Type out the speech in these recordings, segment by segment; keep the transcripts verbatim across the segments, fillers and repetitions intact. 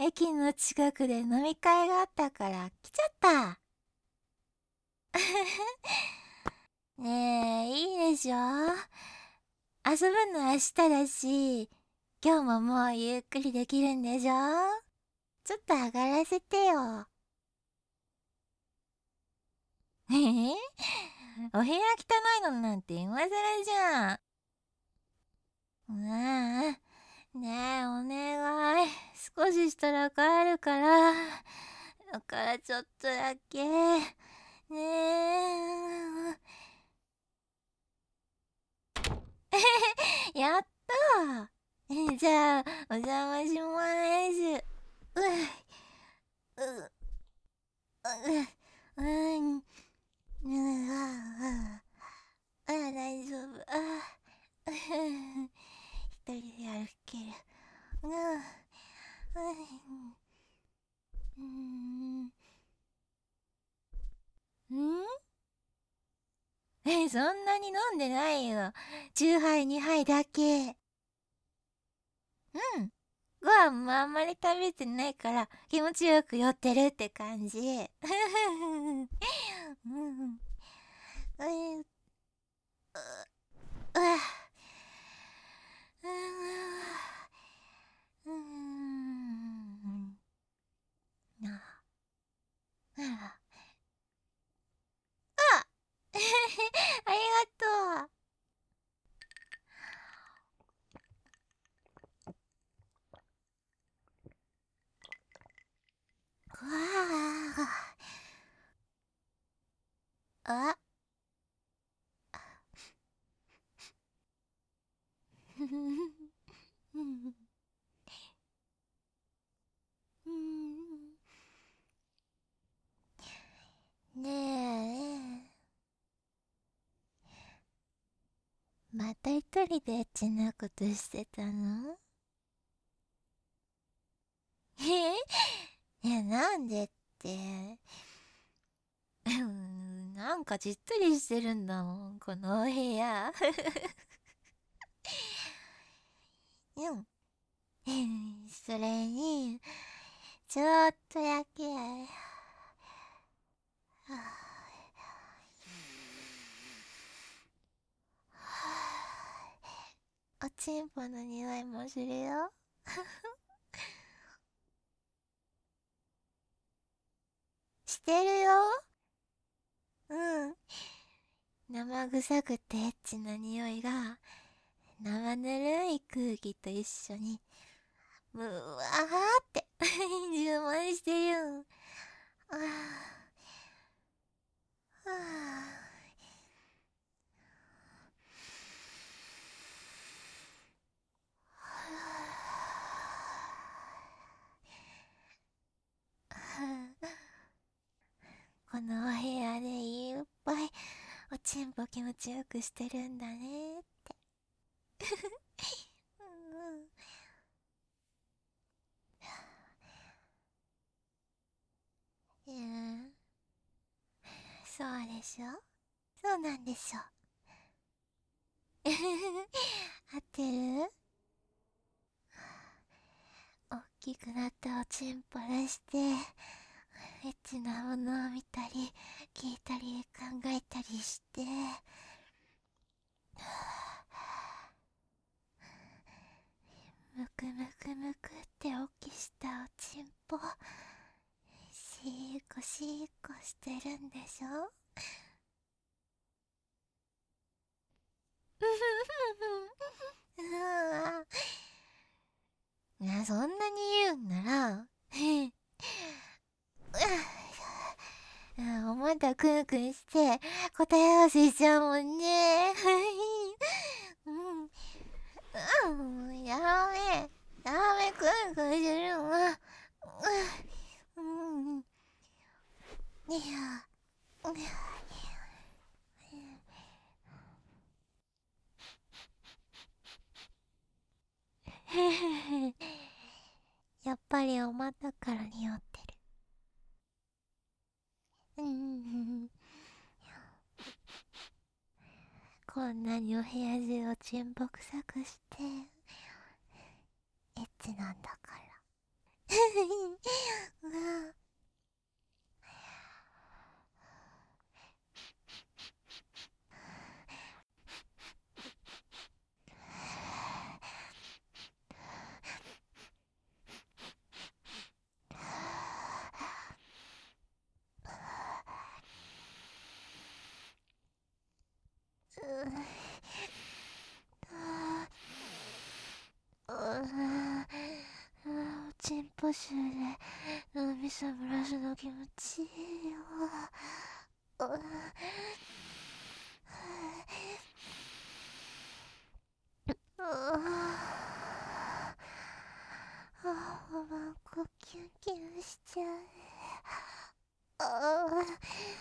駅の近くで飲み会があったから来ちゃった。ねえ、いいでしょ？遊ぶの明日だし、今日ももうゆっくりできるんでしょ？ちょっと上がらせてよ。えへお部屋汚いのなんて今更じゃん。うわあ、ねえ、お願い。少ししたら帰るから。だからちょっとだけ。ねえ。やったー。じゃあ、お邪魔します。うう、う、う、うん、うん、ああ、あ、大丈夫。あ、一人で歩ける。うん、うん、うん、え、そんなに飲んでないよ。チューハイにはいだけ。うん。ご飯もあんまり食べてないから気持ちよく酔ってるって感じ。うん。うん。うわ。うん。ああ。ありがとう。わあ。あ。うん。うん。ねえ、また一人でエッチなことしてたの？えいや、なんでって。うん、なんかじっとりしてるんだもん、このお部屋。うん。それに、ちょっとだけ、おちんぽの匂いもするよ。してるよ。うん。生臭くてエッチな匂いが、生ぬるい空気と一緒に、むわーって充満してる。ああ、ああ。このお部屋でいっぱいおちんぽ気持ちよくしてるんだねって。うんうん。いや、そうでしょ？そうなんでしょ？合ってる？大きくなったおちんぽ出して、エッチなものを見たり、聞いたり、考えたりして、むくむくむくっておきしたおちんぽ、しーこしーこしてるんでしょ？いや、そんなに言うんなら、うん、おまたくんくんして答え合わせしちゃうもんね。うん、うん、やめ、やめ、くんくんするわ。うん、うん、いや、やっぱりおまたから匂ってる。うん、こんなにお部屋中をちんぽ臭くして、エッチなんだから。 ポシュで脳みそ蒸らすの気持ちいいよ。あああ、なんかキュンキュンしちゃう。ああ、はい。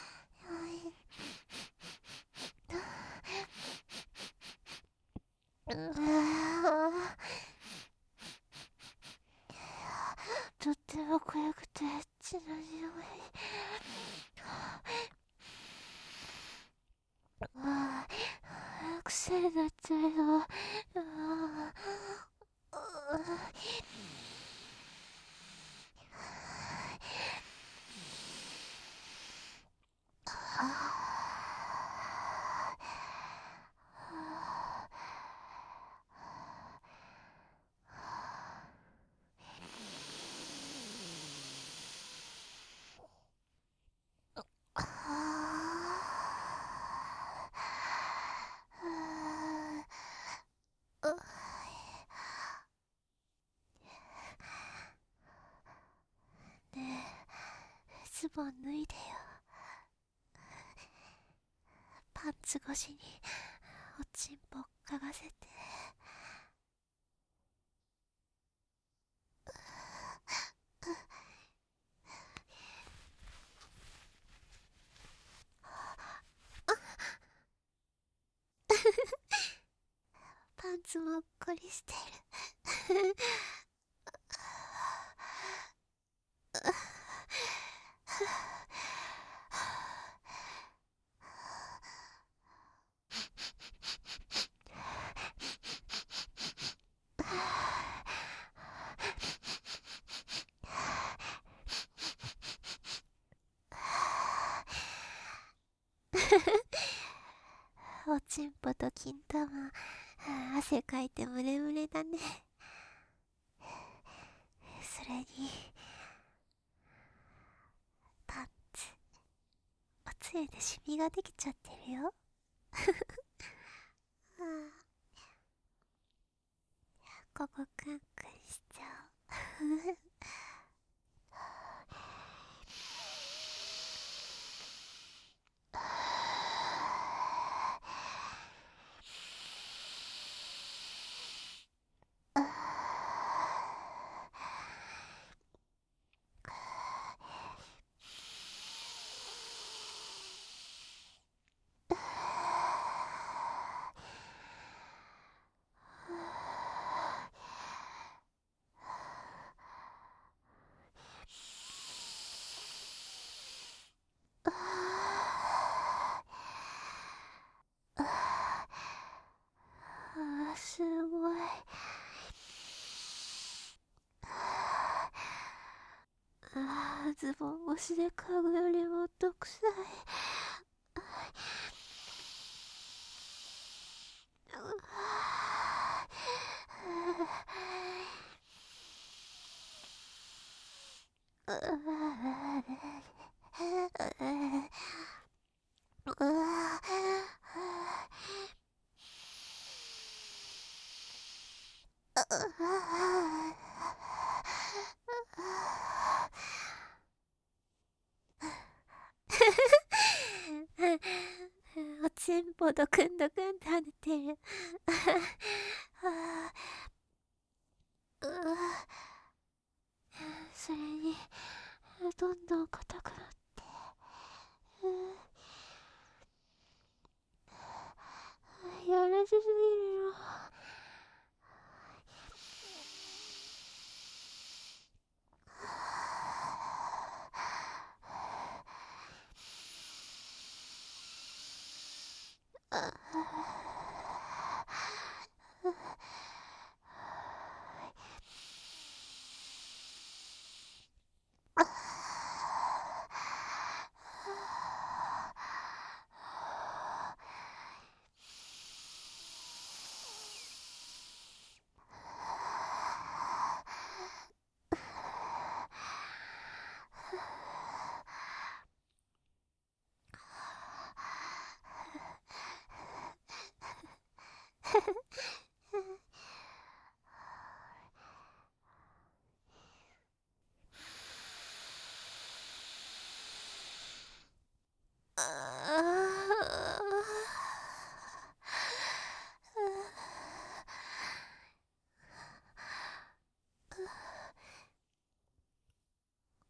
うわ、とっても濃くてエッチな匂い。ああ、癖になっちゃうよ。ああ、ねえ、ズボン脱いでよ。パンツ越しにおちんぽ嗅がせて。パンツもっこりしてる。おちんぽと金玉、汗かいてムレムレだね。それにパンツ、おつゆでシミができちゃってるよ。ここクンクンしちゃう。あ、すごい。あー、ズボン越しで嗅ぐよりもっと臭い。おちんぽドクンドクンって跳ねてる。それにどんどん硬くなって、やらしすぎるよ。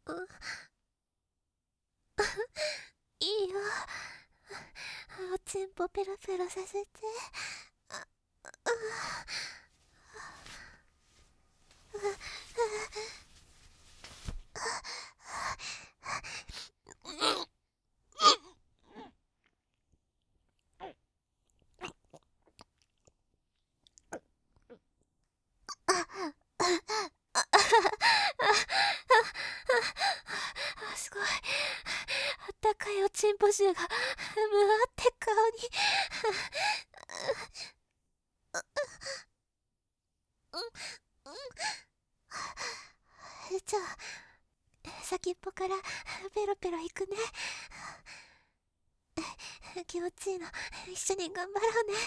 ういいよ。おちんぽペロペロさせて。すごい。あったかいおちんぽ臭がむわって顔に。じゃあ先っぽからペロペロいくね。気持ちいいの。一緒に頑張ろうね。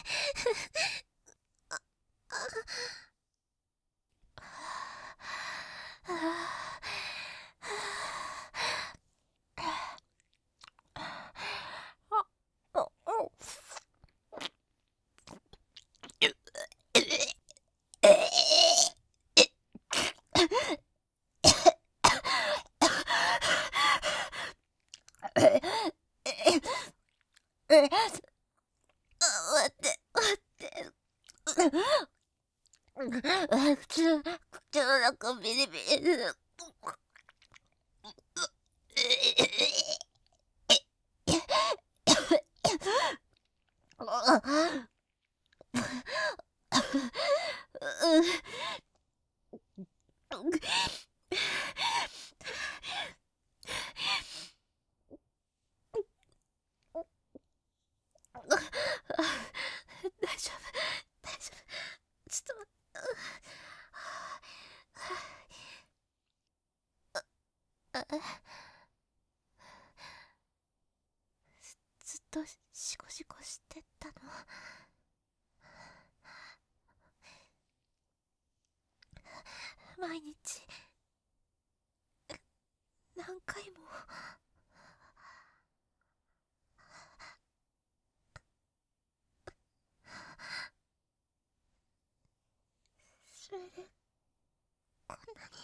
待って待って。口の口の中ビリビリ。大丈夫大丈夫。ちょっと待って。ずっとシコシコしてたの？毎日何回も。それでこんなに。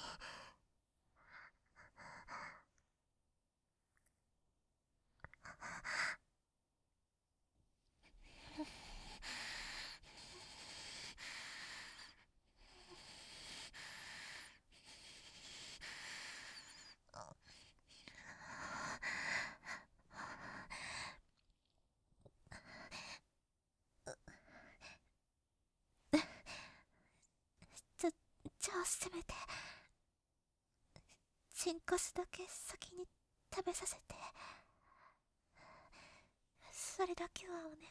じゃ、じゃあせめてチンカスだけ先に食べさせて。それだけはお願い。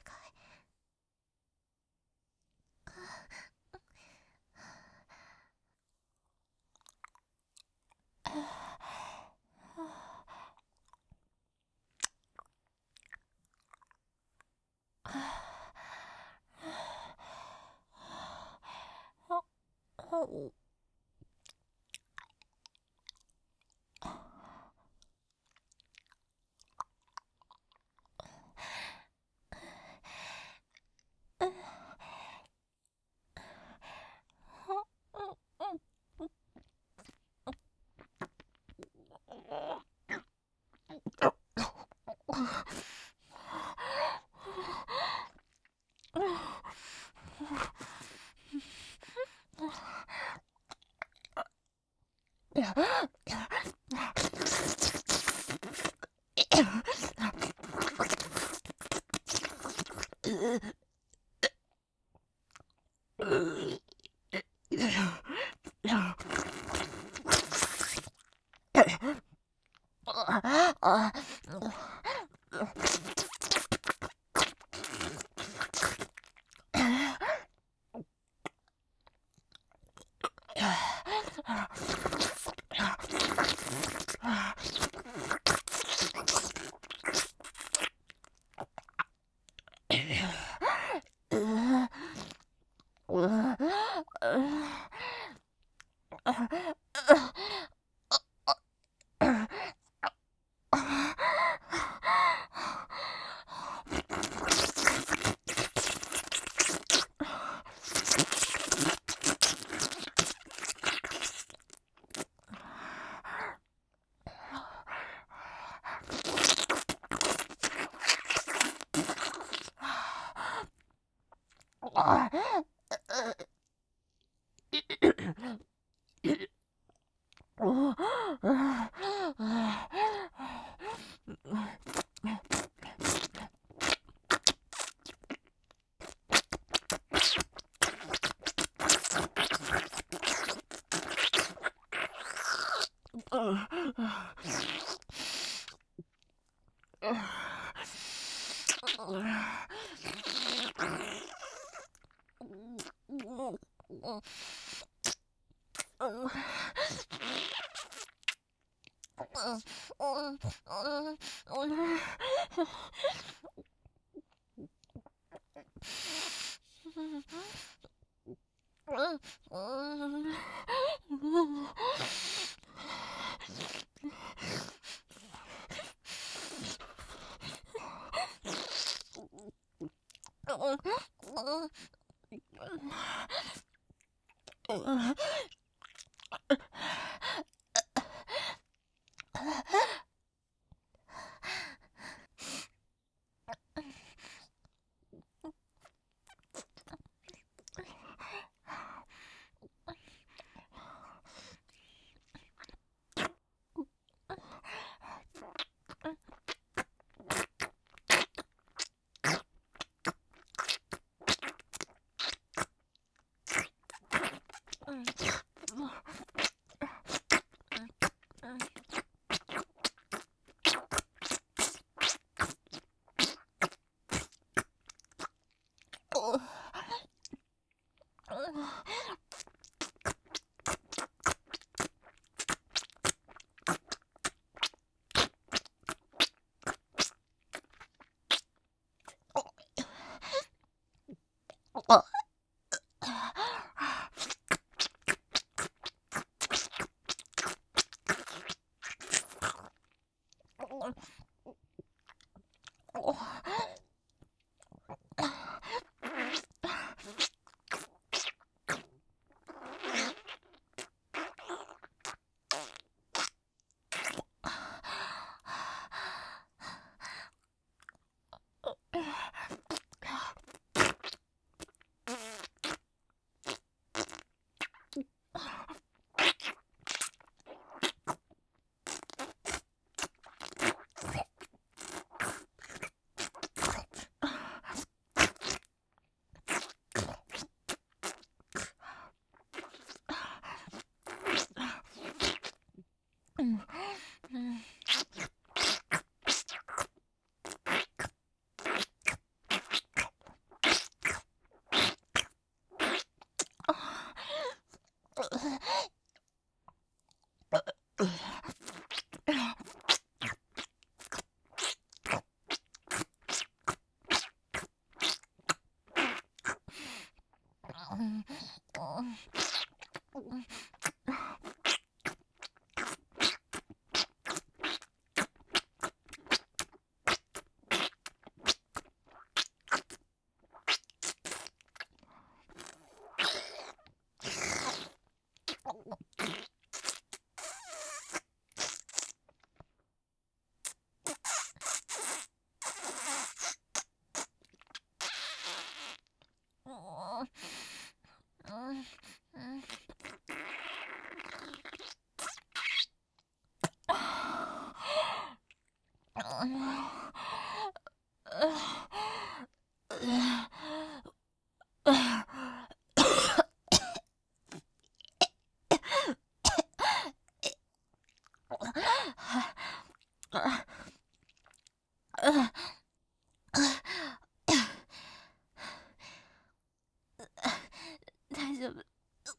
大丈夫。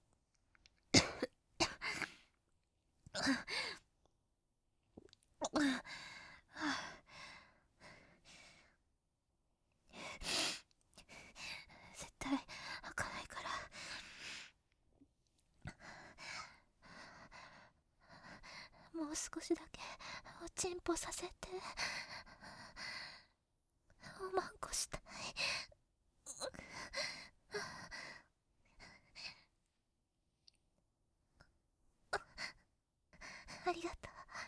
絶対開かないから。もう少しだけおちんぽさせて。おまんこしたい。ありがとう。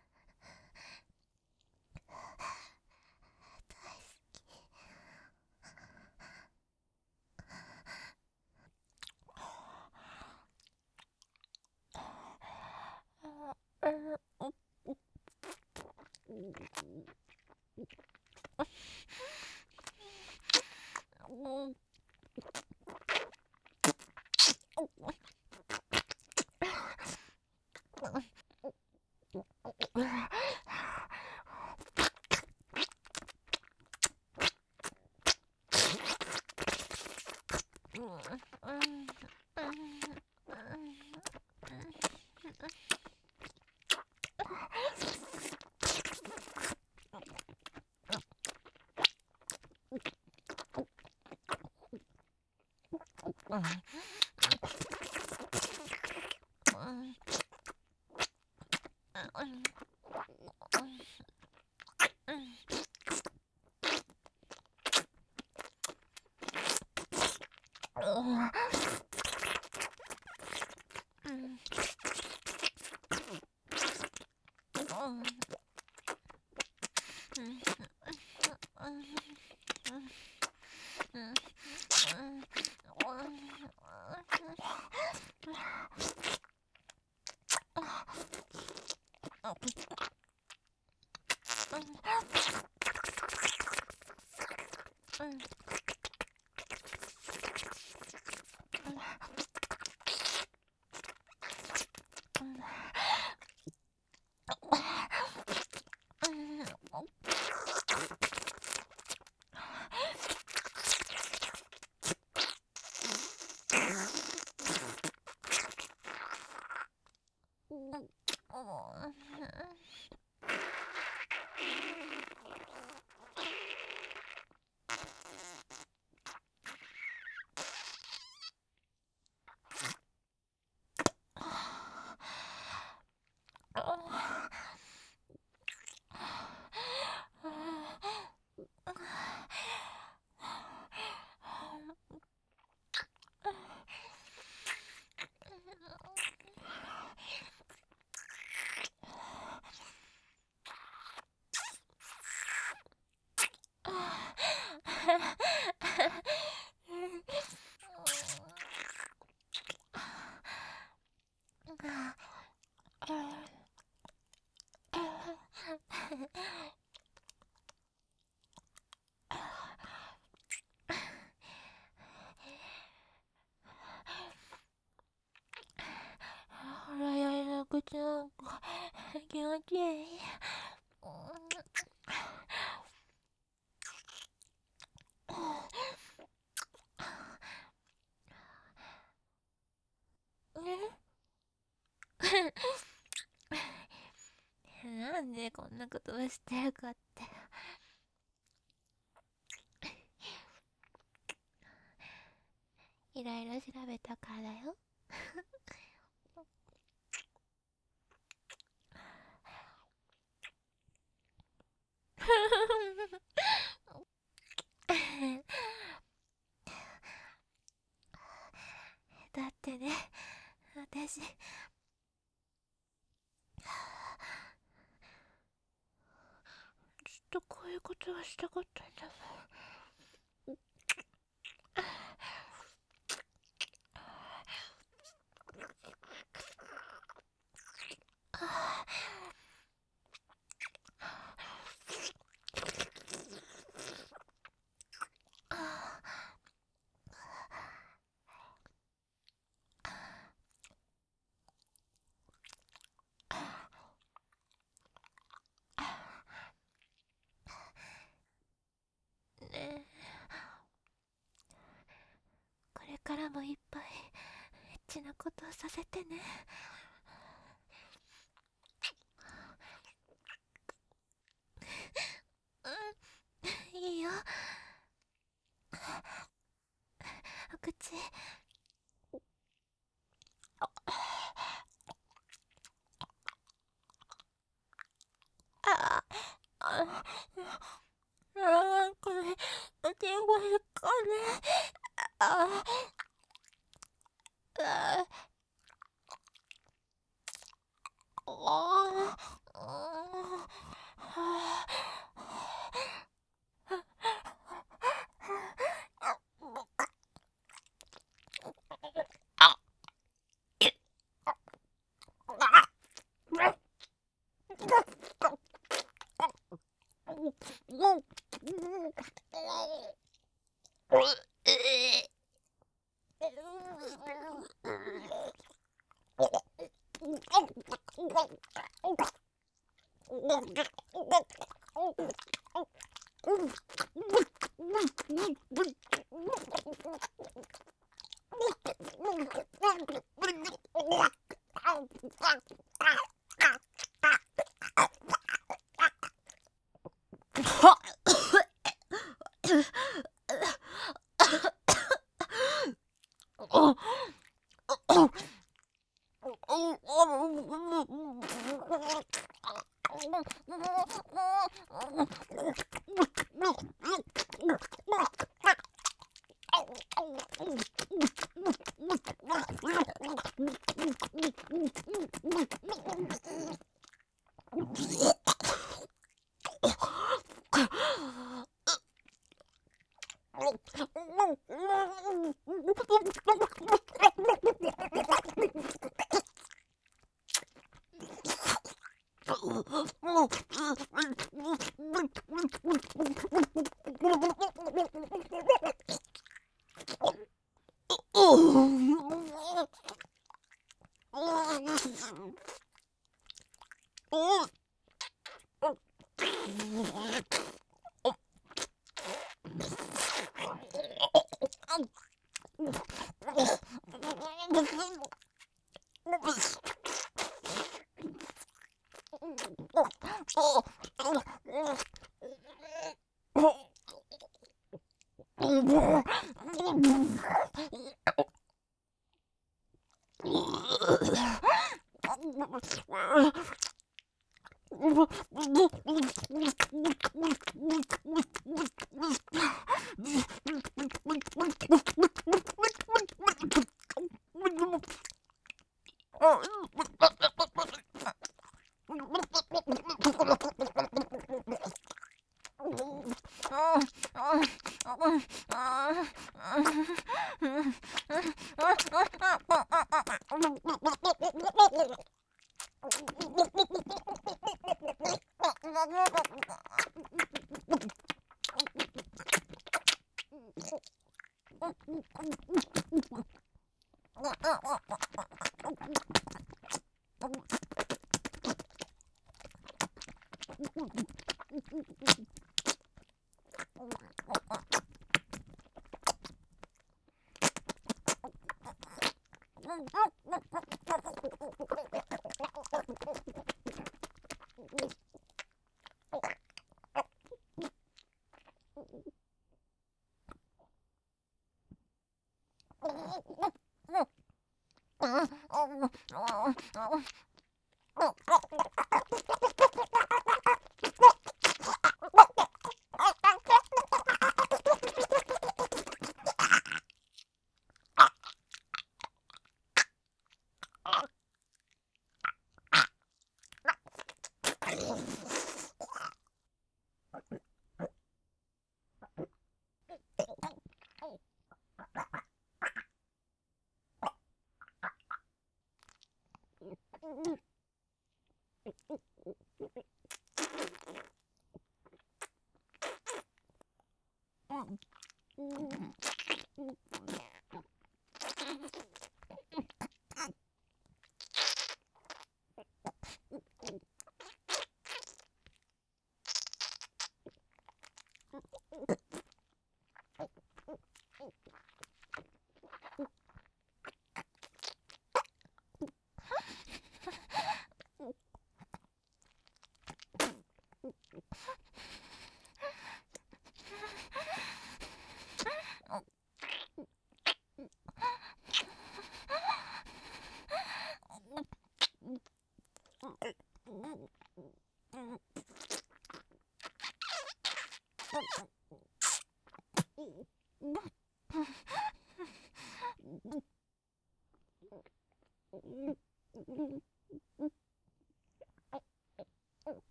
大好き。 ほらやりなくちゃんか気持ちいい。なんでこんなことをしてるかって、いろいろ調べたからだよ。だってね、私ずっとこういうことがしたかったんだもん。ねえ、これからもいっぱいエッチなことをさせてね。うん、いいよ。お口。ああ、あ、これ、お手声かね。ああ、ああ、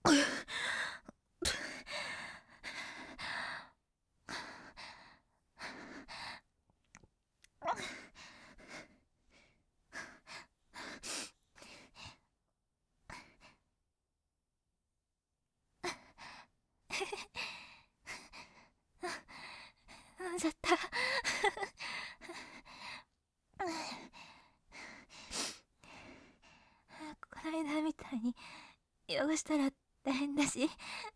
飲んじゃった。こないだみたいに汚したら大変だし。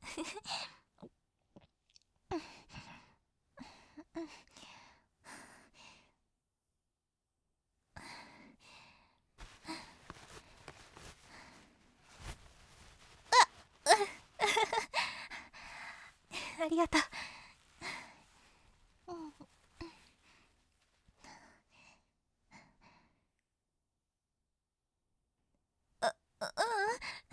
ありがとう。うん、う、う、うん、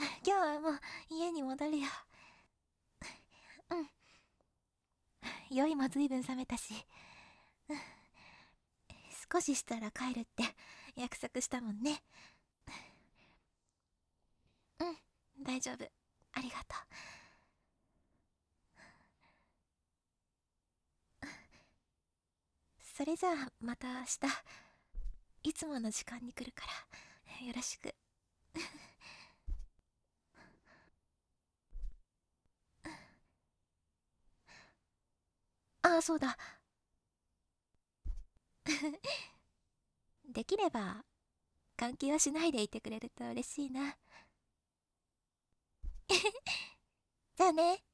今日はもう家に戻るよ。うん。酔いもずいぶん冷めたし、うん、少ししたら帰るって約束したもんね。うん、大丈夫。ありがとう。それじゃあまた明日、いつもの時間に来るからよろしく。ああ、そうだ。できれば換気はしないでいてくれると嬉しいな。じゃあね。